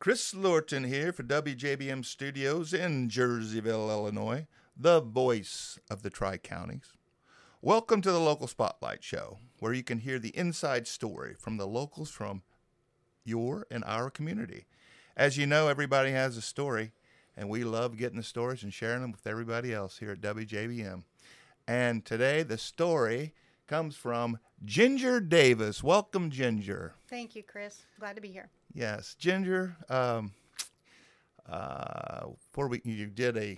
Chris Lorton here for WJBM Studios in Jerseyville, Illinois, the voice of the Tri-Counties. Welcome to the Local Spotlight Show, where you can hear the inside story from the locals from your and our community. As you know, everybody has a story, and we love getting the stories and sharing them with everybody else here at WJBM. And today, the story comes from Ginger Davis. Welcome, Ginger. Thank you, Chris. Glad to be here. Yes, Ginger. You did a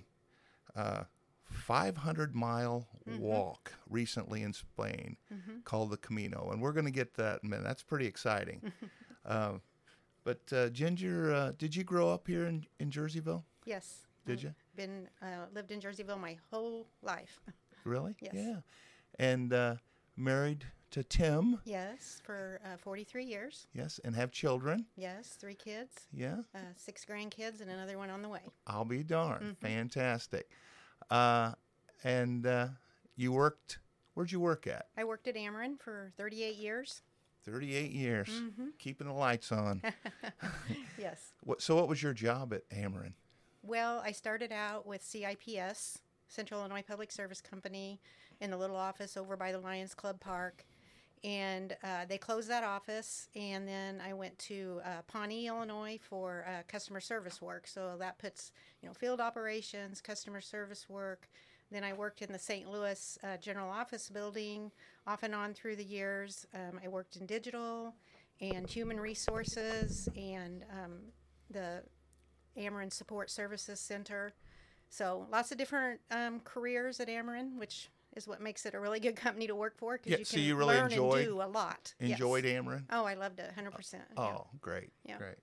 500-mile walk recently in Spain called the Camino, and we're going to get that in a minute. That's pretty exciting. But Ginger, did you grow up here in Jerseyville? Yes. Did you? Lived in Jerseyville my whole life. Really? Yes. Yeah. And married to Tim? Yes, for 43 years. Yes, and have children? Yes, 3 kids. Yeah. 6 grandkids and another one on the way. I'll be darned. Fantastic. And you worked, where'd you work at? I worked at Ameren for 38 years. 38 years, keeping the lights on. Yes. So what was your job at Ameren? Well, I started out with CIPS, Central Illinois Public Service Company, in the little office over by the Lions Club Park. And they closed that office, and then I went to Pawnee, Illinois for customer service work. So that puts, field operations, customer service work. Then I worked in the St. Louis General Office building off and on through the years. I worked in digital and human resources and the Ameren Support Services Center. So lots of different careers at Ameren, which is what makes it a really good company to work for, because So you you can really learn and do a lot. Enjoyed Yes. Ameren? Oh, I loved it, 100%. Oh, great, Yeah. great.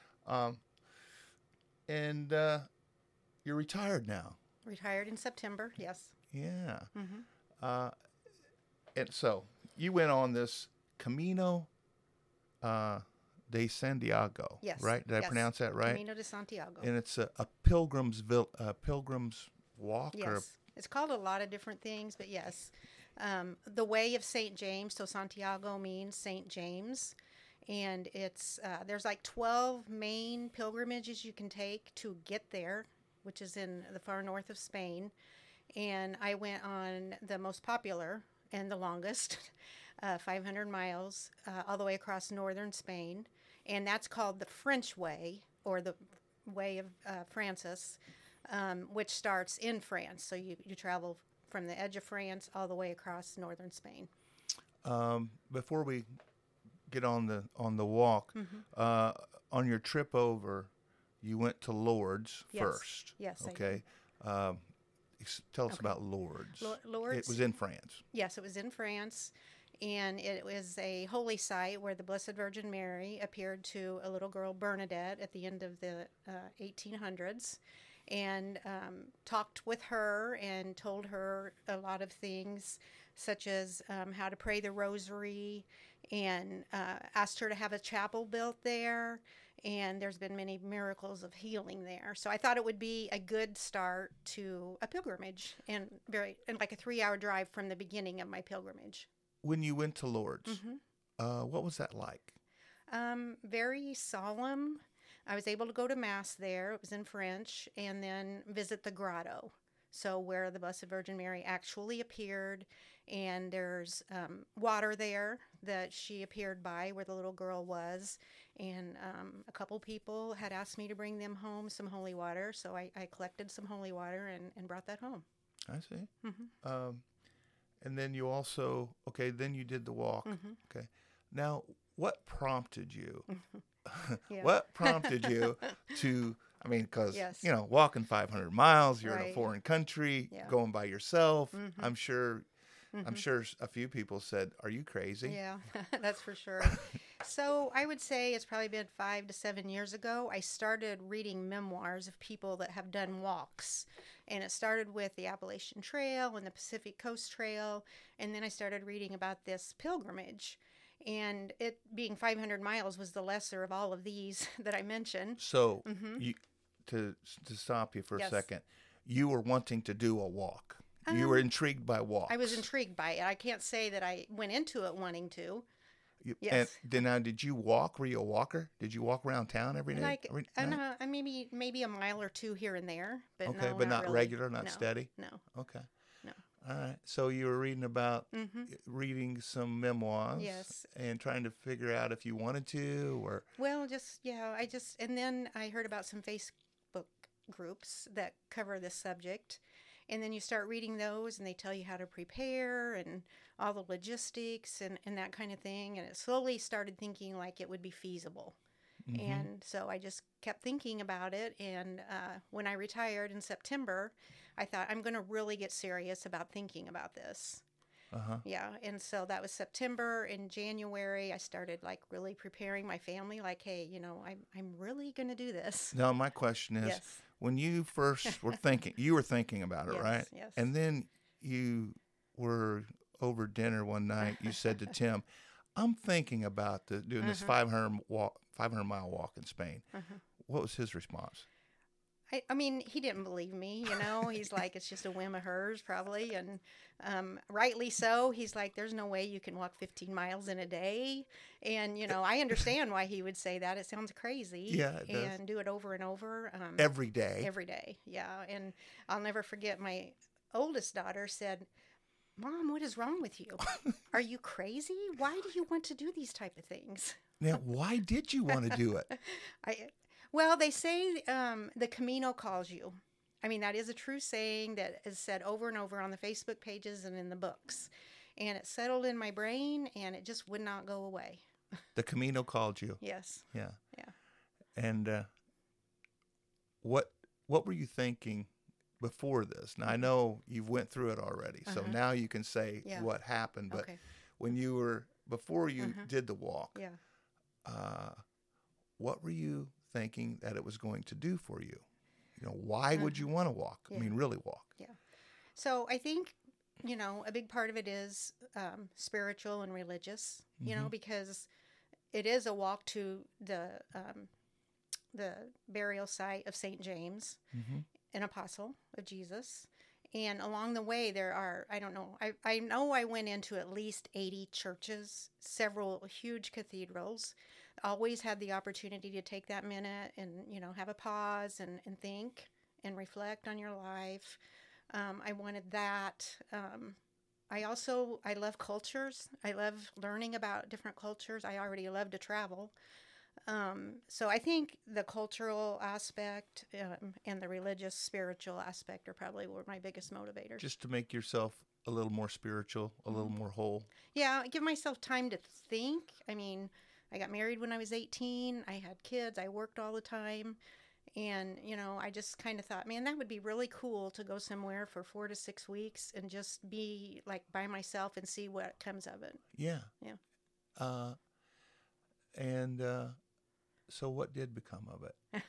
And you're retired now. Retired in September, yes. Yeah. And so you went on this Camino de Santiago, Yes. right? Did I Yes. pronounce that right? Camino de Santiago. And it's a pilgrim's walk? Yes. Or It's called a lot of different things, but yes. The Way of St. James, so Santiago means St. James. And it's there's like 12 main pilgrimages you can take to get there, which is in the far north of Spain. And I went on the most popular and the longest, 500 miles, all the way across northern Spain. And that's called the French Way, or the Way of Francis, which starts in France. So you travel from the edge of France all the way across northern Spain. before we get on the walk, on your trip over, you went to Lourdes first. Yes. Okay. Tell us about Lourdes. Lourdes. It was in France. Yes, it was in France, and it was a holy site where the Blessed Virgin Mary appeared to a little girl, Bernadette, at the end of the 1800s, and talked with her and told her a lot of things, such as how to pray the rosary, and asked her to have a chapel built there. And there's been many miracles of healing there. So I thought it would be a good start to a pilgrimage, and like a 3-hour drive from the beginning of my pilgrimage. When you went to Lourdes, what was that like? Very solemn. I was able to go to Mass there. It was in French, and then visit the grotto. So where the Blessed Virgin Mary actually appeared, and there's water there that she appeared by where the little girl was, and a couple people had asked me to bring them home some holy water, so I collected some holy water and brought that home. I see. And then you also, then you did the walk. Okay. Now, what prompted you? Yeah. What prompted you to, because, Yes. Walking 500 miles, you're in a Right. foreign country, Yeah. going by yourself. I'm sure a few people said, "Are you crazy?" Yeah, that's for sure. So I would say it's probably been 5 to 7 years ago, I started reading memoirs of people that have done walks. And it started with the Appalachian Trail and the Pacific Coast Trail. And then I started reading about this pilgrimage. And it being 500 miles was the lesser of all of these that I mentioned. So, to stop you for a Yes. second, you were wanting to do a walk. You were intrigued by walks. I was intrigued by it. I can't say that I went into it wanting to. And Yes. then now, did you walk? Were you a walker? Did you walk around town every day? Like, Every I night? know, maybe a mile or two here and there, but Okay, no, but not not really. regular, not No, steady? no, Okay. no. All right. So you were reading about Mm-hmm. reading some memoirs Yes. and trying to figure out if you wanted to or Well, and then I heard about some Facebook groups that cover this subject. And then you start reading those, and they tell you how to prepare and all the logistics and that kind of thing. And it slowly started thinking like it would be feasible. mm-hmm. And so I just kept thinking about it. And when I retired in September, I thought I'm going to really get serious about thinking about this. Uh-huh. Yeah, and so that was September. In January, I started like really preparing my family. Like, hey, I'm really gonna do this. Now my question is, Yes, when you first were thinking, you were thinking about it, yes, right? yes. And then you were over dinner one night. You said to Tim, "I'm thinking about doing this 500-mile walk in Spain." What was his response? I mean, he didn't believe me. He's like, it's just a whim of hers, probably, and rightly so. He's like, there's no way you can walk 15 miles in a day, and I understand why he would say that. It sounds crazy. Yeah, it does. And do it over and over. Every day. Every day, yeah. And I'll never forget my oldest daughter said, "Mom, what is wrong with you? Are you crazy? Why do you want to do these type of things?" Now, why did you want to do it? Well, they say the Camino calls you. I mean, that is a true saying that is said over and over on the Facebook pages and in the books. And it settled in my brain, and it just would not go away. The Camino called you. Yes. Yeah. Yeah. And what were you thinking before this? Now I know you've went through it already, so now you can say Yeah. what happened. But Okay. when you were before you did the walk, Yeah. what were you thinking that it was going to do for you? Why would you want to walk? I mean, really walk. Yeah. So I think, a big part of it is spiritual and religious, because it is a walk to the burial site of St. James, an apostle of Jesus. And along the way, there are, I don't know, I know I went into at least 80 churches, several huge cathedrals. Always had the opportunity to take that minute and, have a pause and think and reflect on your life. I wanted that. I love cultures. I love learning about different cultures. I already love to travel. So I think the cultural aspect and the religious, spiritual aspect were probably my biggest motivators. Just to make yourself a little more spiritual, a little more whole. Yeah, give myself time to think. I mean, I got married when I was 18. I had kids. I worked all the time. And, I just kind of thought, man, that would be really cool to go somewhere for 4 to 6 weeks and just be like by myself and see what comes of it. Yeah. Yeah. So what did become of it?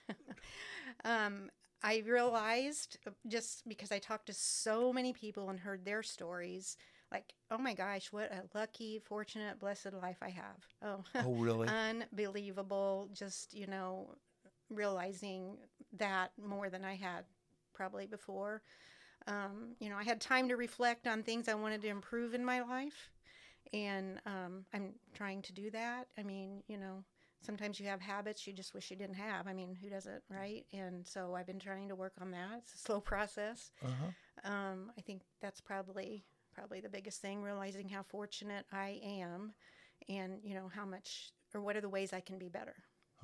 I realized just because I talked to so many people and heard their stories, like, oh my gosh, what a lucky, fortunate, blessed life I have. Oh, really? Unbelievable. Just, realizing that more than I had probably before. I had time to reflect on things I wanted to improve in my life. And I'm trying to do that. I mean, sometimes you have habits you just wish you didn't have. I mean, who doesn't, right? And so I've been trying to work on that. It's a slow process. I think that's probably the biggest thing, realizing how fortunate I am and, how much or what are the ways I can be better.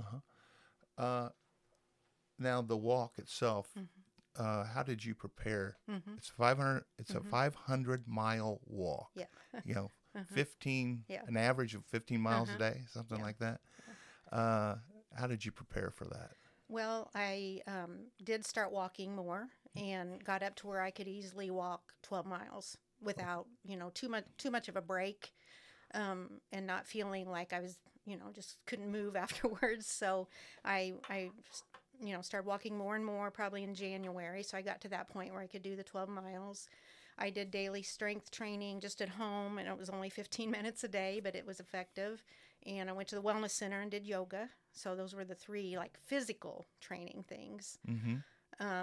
Now the walk itself, how did you prepare? It's 500. It's a 500-mile walk. Yeah. 15, an average of 15 miles a day, something like that. How did you prepare for that? Well, I did start walking more and got up to where I could easily walk 12 miles without, too much of a break, and not feeling like I was, just couldn't move afterwards. So I started walking more and more probably in January. So I got to that point where I could do the 12 miles. I did daily strength training just at home, and it was only 15 minutes a day, but it was effective. And I went to the wellness center and did yoga. So those were the 3 physical training things.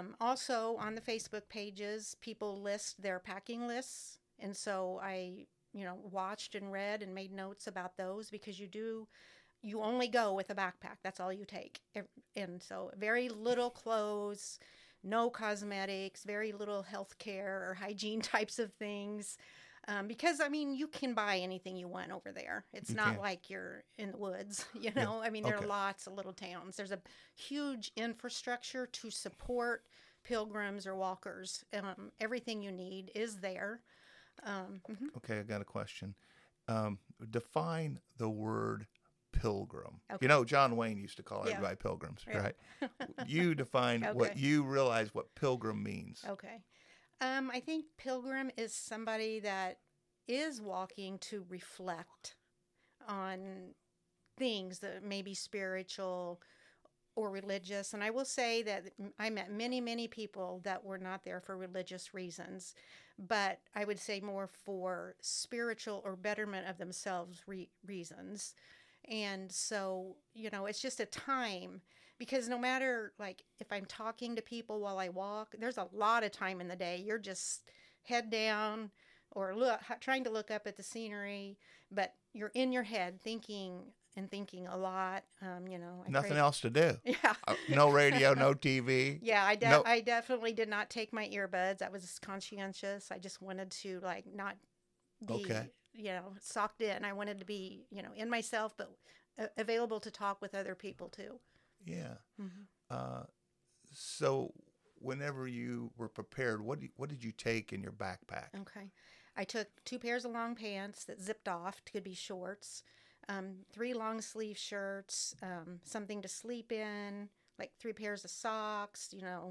Also on the Facebook pages, people list their packing lists. And so I watched and read and made notes about those, because you only go with a backpack. That's all you take. And so very little clothes, no cosmetics, very little health care or hygiene types of things. Because, I mean, you can buy anything you want over there. It's You not can. like you're in the woods, Yeah. I mean, there Okay. are lots of little towns. There's a huge infrastructure to support pilgrims or walkers. Everything you need is there. Mhm. Okay, I got a question. Define the word pilgrim. Okay. You know, John Wayne used to call Yeah. everybody pilgrims, Yeah. right? You define what Okay. you realize what pilgrim means. Okay. I think pilgrim is somebody that is walking to reflect on things that may be spiritual or religious. And I will say that I met many, many people that were not there for religious reasons, but I would say more for spiritual or betterment of themselves reasons. And so, it's just a time, because no matter, like, if I'm talking to people while I walk, there's a lot of time in the day. You're just head down or trying to look up at the scenery, but you're in your head thinking a lot. I Nothing pray. else to do. Yeah. No radio, no TV. Yeah, No. I definitely did not take my earbuds. I was conscientious. I just wanted to, like, not be, Okay. socked in. I wanted to be, in myself, but available to talk with other people too. Yeah. Mm-hmm. So, whenever you were prepared, what did you take in your backpack? Okay. I took 2 pairs of long pants that zipped off, could be shorts, 3 long sleeve shirts, something to sleep in, like 3 pairs of socks,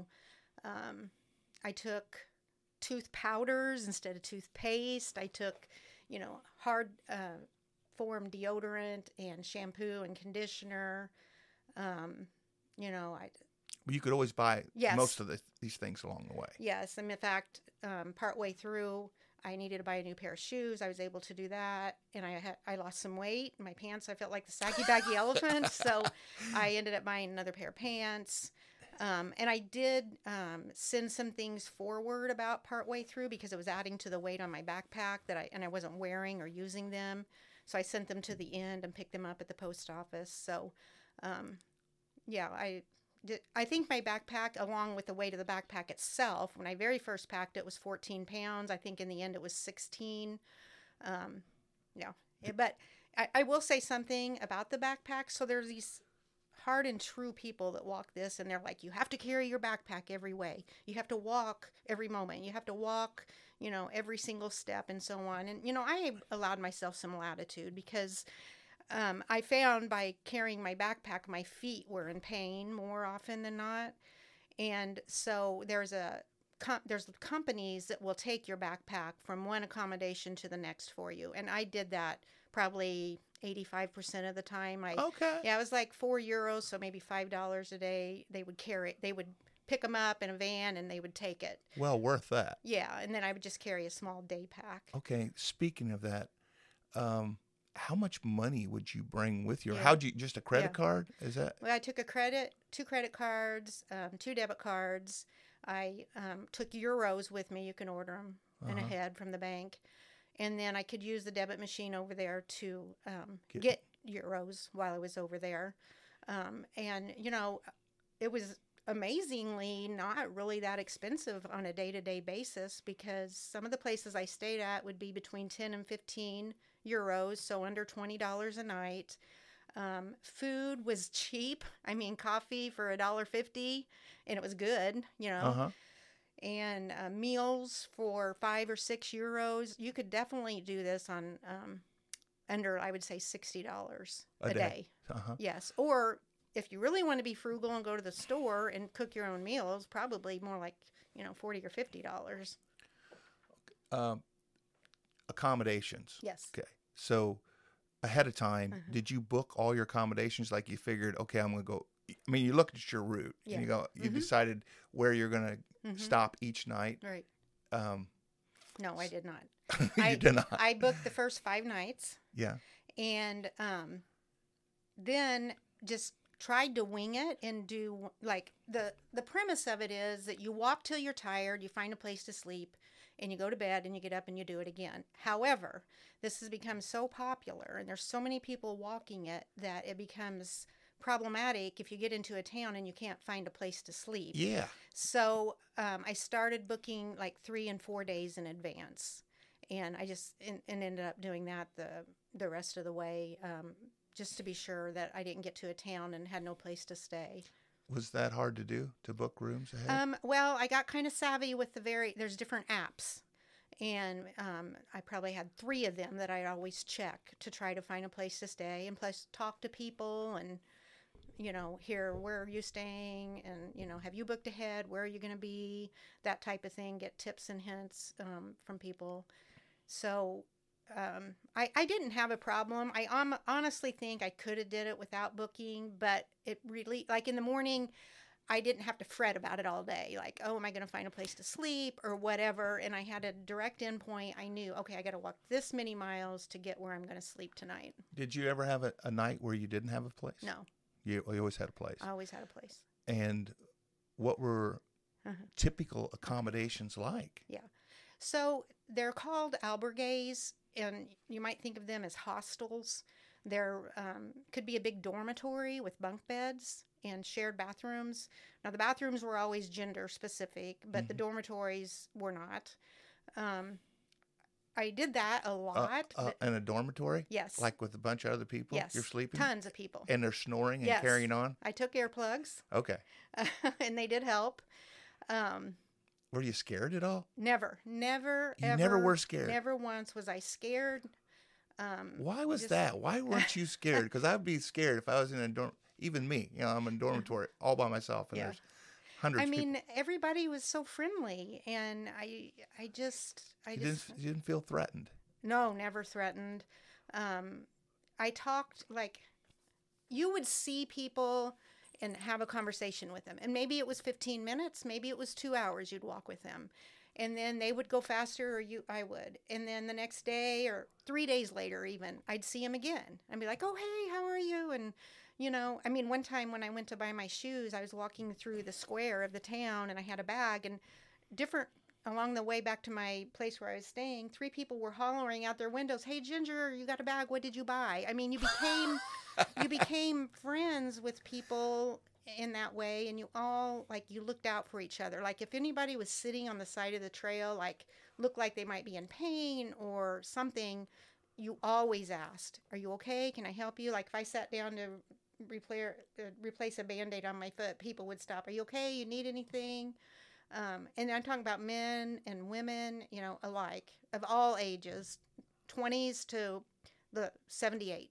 I took tooth powders instead of toothpaste. I took, hard form deodorant and shampoo and conditioner. I You could always buy Yes. most of these things along the way. Yes, and in fact, partway through, I needed to buy a new pair of shoes. I was able to do that, and I lost some weight. My pants, I felt like the saggy baggy elephant, so I ended up buying another pair of pants. And I did send some things forward about partway through, because it was adding to the weight on my backpack and I wasn't wearing or using them. So I sent them to the end and picked them up at the post office. So, yeah, I think my backpack, along with the weight of the backpack itself, when I very first packed it, was 14 pounds. I think in the end it was 16. Yeah. But I will say something about the backpack. So there's these hard and true people that walk this, and they're like, you have to carry your backpack every way. You have to walk every moment. You have to walk, every single step and so on. And, I allowed myself some latitude, because I found by carrying my backpack, my feet were in pain more often than not. And so there's companies that will take your backpack from one accommodation to the next for you. And I did that probably 85% of the time. Okay. Yeah, it was like €4, so maybe $5 a day. They would pick them up in a van and they would take it. Well, worth that. Yeah, and then I would just carry a small day pack. Okay. Speaking of that, how much money would you bring with you? Yeah. How'd you, just a credit Yeah. card? Is that? Well, I took 2 credit cards, 2 debit cards. I took euros with me. You can order them in ahead from the bank. And then I could use the debit machine over there to get euros while I was over there. And, it was amazingly not really that expensive on a day-to-day basis, because some of the places I stayed at would be between 10 and 15 euros, so under $20 a night. Food was cheap. I mean, coffee for $1.50, and it was good, Uh-huh. And meals for 5 or 6 euros. You could definitely do this on under, I would say, $60 a day. Uh-huh. Yes. Or if you really want to be frugal and go to the store and cook your own meals, probably more like, $40 or $50. Accommodations. Yes. Okay. So ahead of time, did you book all your accommodations? Like you figured, okay, I'm going to go. I mean, you looked at your route Yeah. and you decided where you're going to stop each night. Right. Um, No, I did not. you did not. I booked the first 5 nights. Yeah. And then just tried to wing it and do, like, the premise of it is that you walk till you're tired, you find a place to sleep, and you go to bed and you get up and you do it again. However, this has become so popular and there's so many people walking it that it becomes problematic if you get into a town and you can't find a place to sleep. Yeah. So I started booking like 3 and 4 days in advance, and I just and ended up doing that the rest of the way, just to be sure that I didn't get to a town and had no place to stay. Was that hard to do, to book rooms ahead? Well, I got kind of savvy with there's different apps. And I probably had 3 of them that I'd always check to try to find a place to stay, and plus talk to people and, hear, where are you staying, and, have you booked ahead, where are you going to be, that type of thing, get tips and hints from people. So I didn't have a problem. I honestly think I could have did it without booking, but it really, like in the morning, I didn't have to fret about it all day. Like, oh, am I going to find a place to sleep or whatever? And I had a direct endpoint. I knew, okay, I got to walk this many miles to get where I'm going to sleep tonight. Did you ever have a night where you didn't have a place? No. You always had a place. I always had a place. And what were typical accommodations like? Yeah. So they're called albergues, and you might think of them as hostels. There could be a big dormitory with bunk beds and shared bathrooms. Now, the bathrooms were always gender specific, but the dormitories were not. I did that a lot. In a dormitory? Yes. Like with a bunch of other people? Yes. You're sleeping? Tons of people. And they're snoring and Yes. carrying on? I took earplugs. Okay. And they did help. Were you scared at all? Never, You ever. never were scared? Never once was I scared. Why was that? Why weren't you scared? Because I'd be scared if I was in a dorm. Even me, I'm in a dormitory all by myself, and Yeah. there's hundreds I of mean, people. everybody was so friendly, and I just You didn't feel threatened. no, never threatened. I talked like you would see people and have a conversation with them, and maybe it was 15 minutes, maybe it was 2 hours. You'd walk with them, and then they would go faster, or I would, and then the next day or 3 days later, even I'd see them again. I'd be like, "Oh, hey, how are you?" And I mean, one time when I went to buy my shoes, I was walking through the square of the town and I had a bag, and along the way back to my place where I was staying, 3 people were hollering out their windows, "Hey, Ginger, you got a bag. What did you buy?" I mean, you became friends with people in that way, and you all, like, you looked out for each other. Like, if anybody was sitting on the side of the trail, like, looked like they might be in pain or something, you always asked, "Are you okay? Can I help you?" Like, if I sat down to replace a Band-Aid on my foot, people would stop. "Are you okay? You need anything?" And I'm talking about men and women, alike, of all ages, 20s to the 78.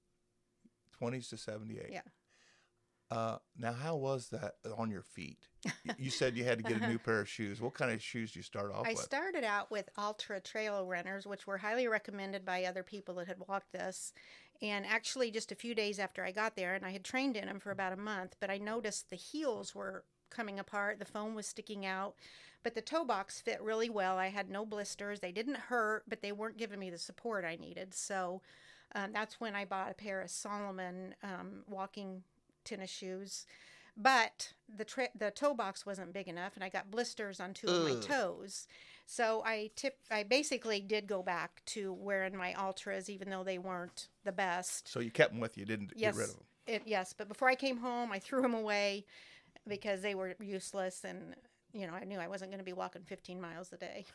20s to 78. Yeah. Now, how was that on your feet? You said you had to get a new pair of shoes. What kind of shoes did you start off I with? started out with Ultra Trail Runners, which were highly recommended by other people that had walked this. And actually, just a few days after I got there, and I had trained in them for about a month, but I noticed the heels were coming apart. The foam was sticking out. But the toe box fit really well. I had no blisters. They didn't hurt, but they weren't giving me the support I needed. So that's when I bought a pair of Salomon walking tennis shoes. But the toe box wasn't big enough, and I got blisters on 2 of my toes. So I basically did go back to wearing my Ultras, even though they weren't the best. So you kept them with you, didn't get rid of them? Yes, but before I came home, I threw them away because they were useless, and I knew I wasn't going to be walking 15 miles a day.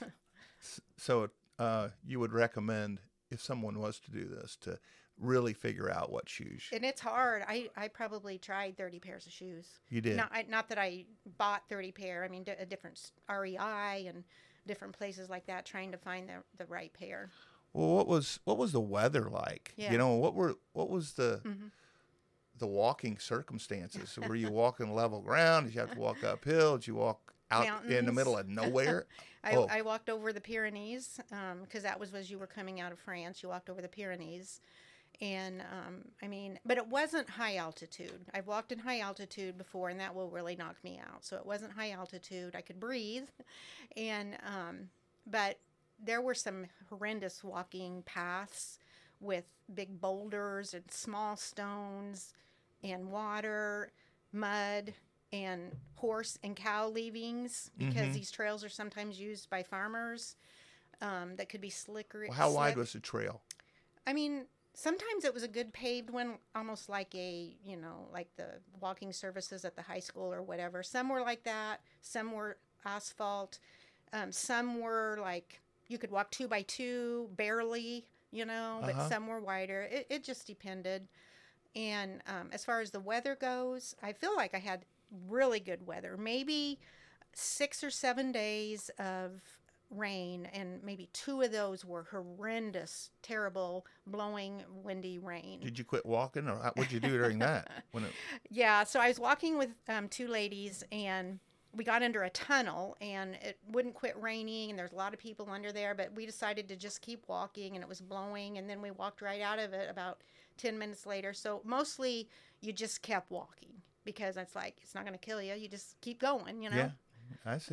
So you would recommend, if someone was to do this, to really figure out what shoes. And it's hard. I probably tried 30 pairs of shoes. You did? Not that I bought 30 pair. I mean, a different REI and different places like that, trying to find the right pair. Well, what was the weather like? Yeah. What was the walking circumstances? Were you walking level ground? Did you have to walk uphill? Did you walk out in the Mountains. middle of nowhere? I walked over the Pyrenees because that was as you were coming out of France. You walked over the Pyrenees. And, but it wasn't high altitude. I've walked in high altitude before, and that will really knock me out. So it wasn't high altitude. I could breathe. And, but there were some horrendous walking paths with big boulders and small stones and water, mud. and horse and cow leavings, because these trails are sometimes used by farmers. That could be slicker. Well, how wide was the trail? I mean, sometimes it was a good paved one, almost like like the walking services at the high school or whatever. Some were like that. Some were asphalt. Some were like you could walk 2 by 2 barely, but some were wider. It just depended. And as far as the weather goes, I feel like I had really good weather. Maybe 6 or 7 days of rain, and maybe 2 of those were horrendous, terrible, blowing, windy rain. Did you quit walking, or what'd you do during that? Yeah, so I was walking with 2 ladies, and we got under a tunnel, and it wouldn't quit raining, and there's a lot of people under there, but we decided to just keep walking, and it was blowing, and then we walked right out of it about 10 minutes later. So mostly you just kept walking, because it's like, it's not going to kill you. You just keep going, Yeah, I see.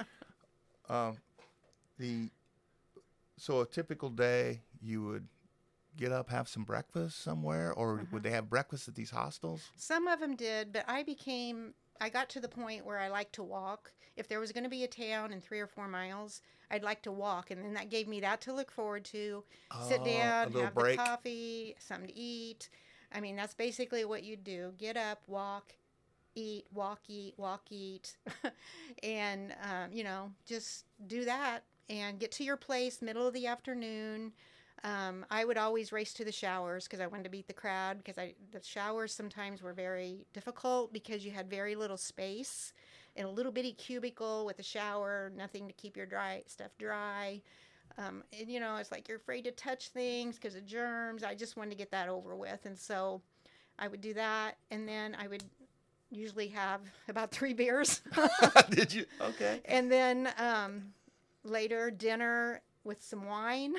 So a typical day, you would get up, have some breakfast somewhere, or would they have breakfast at these hostels? Some of them did, but I got to the point where I like to walk. If there was going to be a town in 3 or 4 miles, I'd like to walk, and then that gave me that to look forward to. Sit down, have the coffee, something to eat. I mean, that's basically what you do. Get up, walk, eat, walk, eat. And, just do that and get to your place middle of the afternoon. I would always race to the showers because I wanted to beat the crowd, because the showers sometimes were very difficult because you had very little space in a little bitty cubicle with a shower, nothing to keep your stuff dry. And, it's like you're afraid to touch things because of germs. I just wanted to get that over with. And so I would do that. And then I would usually have about 3 beers. Did you? Okay. And then later dinner with some wine.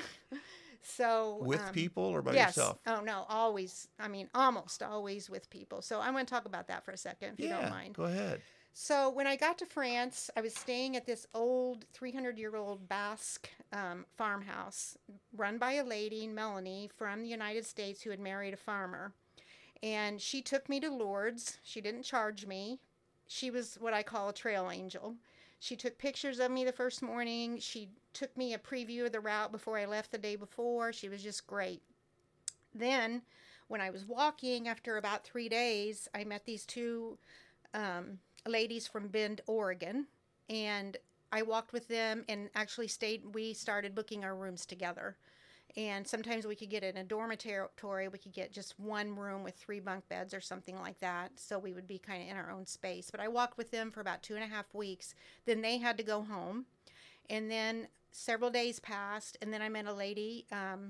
So with people or by yes. yourself? Oh no, always. I mean, almost always with people. So I want to talk about that for a second, if you don't mind. Go ahead. So when I got to France, I was staying at this old 300-year-old Basque farmhouse run by a lady, Melanie, from the United States, who had married a farmer. And she took me to Lourdes. She didn't charge me. She was what I call a trail angel. She took pictures of me the first morning. She took me a preview of the route before I left the day before. She was just great. Then, when I was walking, after about 3 days, I met these 2 ladies from Bend, Oregon, and I walked with them and actually we started booking our rooms together. And sometimes we could get in a dormitory, we could get just 1 room with 3 bunk beds or something like that. So we would be kind of in our own space. But I walked with them for about 2.5 weeks. Then they had to go home. And then several days passed. And then I met a lady,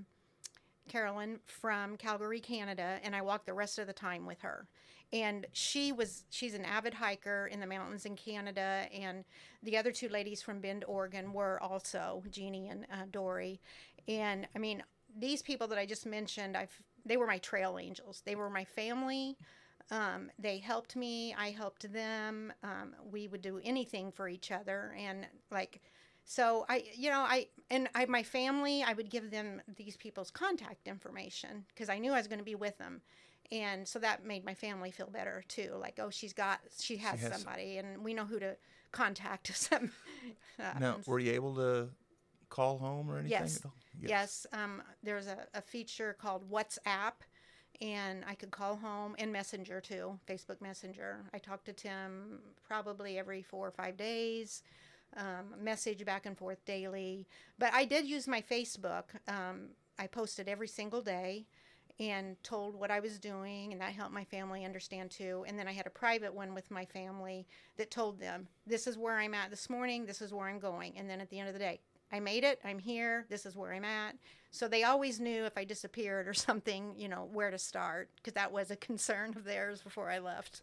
Carolyn, from Calgary, Canada. And I walked the rest of the time with her. And she's an avid hiker in the mountains in Canada. And the other 2 ladies from Bend, Oregon were also, Jeannie and Dory. And I mean, these people that I just mentioned, they were my trail angels. They were my family. They helped me. I helped them. We would do anything for each other. And so my family, I would give them these people's contact information because I knew I was going to be with them. And so that made my family feel better too. Like, oh, she has somebody, and we know who to contact if something happens. Now, were you able to call home or anything? Yes. Yes. There's a feature called WhatsApp, and I could call home, and Messenger too, Facebook Messenger. I talked to Tim probably every 4 or 5 days, message back and forth daily. But I did use my Facebook. I posted every single day and told what I was doing, and that helped my family understand too. And then I had a private one with my family that told them, this is where I'm at this morning, this is where I'm going. And then at the end of the day, I made it, I'm here, this is where I'm at. So they always knew if I disappeared or something, where to start, because that was a concern of theirs before I left.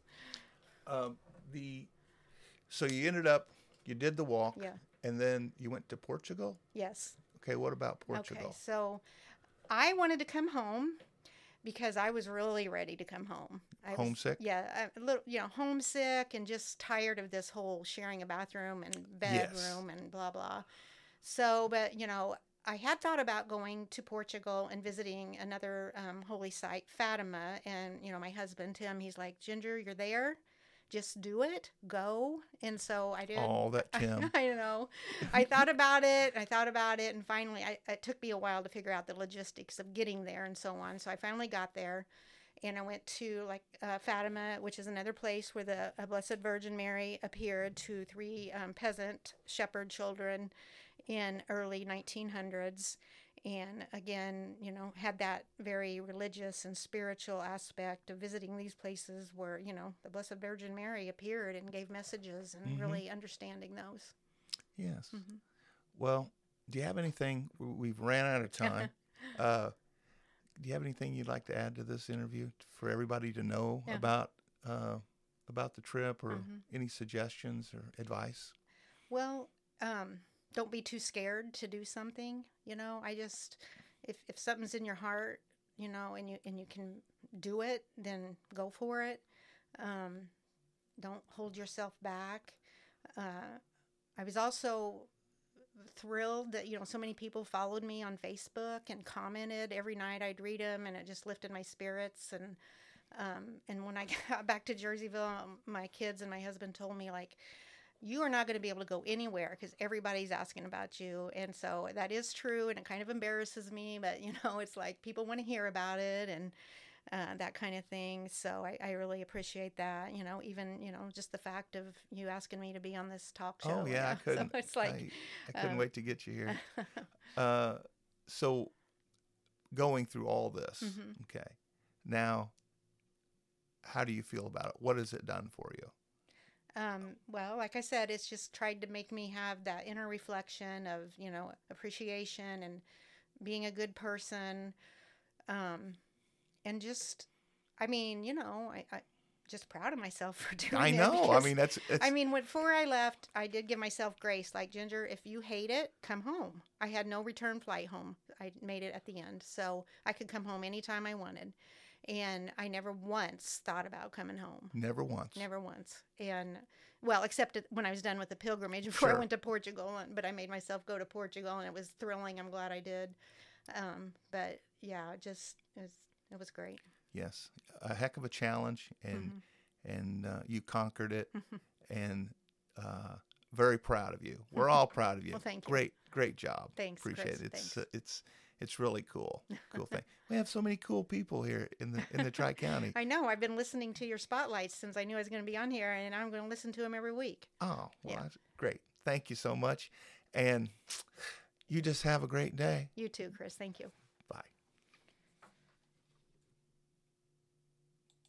So you did the walk, and then you went to Portugal? Yes. Okay, what about Portugal? Okay, so I wanted to come home because I was really ready to come home. Homesick? A little, homesick and just tired of this whole sharing a bathroom and bedroom and blah, blah. So, but, I had thought about going to Portugal and visiting another holy site, Fatima. And, my husband, Tim, he's like, Ginger, you're there? just do it, go. And so I did. Oh, that Kim. I know. I thought about it. And finally, it took me a while to figure out the logistics of getting there and so on. So I finally got there, and I went to Fatima, which is another place where the Blessed Virgin Mary appeared to three peasant shepherd children in early 1900s. And again, had that very religious and spiritual aspect of visiting these places where, the Blessed Virgin Mary appeared and gave messages, and really understanding those. Yes. Well, do you have anything? We've ran out of time. Do you have anything you'd like to add to this interview for everybody to know about the trip, or any suggestions or advice? Well, don't be too scared to do something. If something's in your heart, and you can do it, then go for it. Don't hold yourself back. I was also thrilled that, so many people followed me on Facebook and commented. Every night I'd read them, and it just lifted my spirits. And when I got back to Jerseyville, my kids and my husband told me, you are not going to be able to go anywhere because everybody's asking about you. And so that is true, and it kind of embarrasses me, but it's like people want to hear about it, and that kind of thing. So I really appreciate that, even, just the fact of you asking me to be on this talk show. Oh yeah, I couldn't. So it's like, I couldn't wait to get you here. So going through all this, okay, now how do you feel about it? What has it done for you? Well, like I said, it's just tried to make me have that inner reflection of, appreciation and being a good person. And just, I just proud of myself for doing it. I know. I mean, before I left, I did give myself grace. Like, Ginger, if you hate it, come home. I had no return flight home. I made it at the end. So I could come home anytime I wanted. And I never once thought about coming home. Never once. Never once. And, well, except when I was done with the pilgrimage before I went to Portugal. But I made myself go to Portugal, and it was thrilling. I'm glad I did. But, yeah, it was great. Yes. A heck of a challenge, and you conquered it. And very proud of you. We're all proud of you. Well, thank you. Great job. Thanks, Appreciate Chris. it. It's really cool. Cool thing. We have so many cool people here in the Tri-County. I know. I've been listening to your spotlights since I knew I was going to be on here, and I'm going to listen to them every week. Oh, well, that's great. Thank you so much. And you just have a great day. You too, Chris. Thank you. Bye.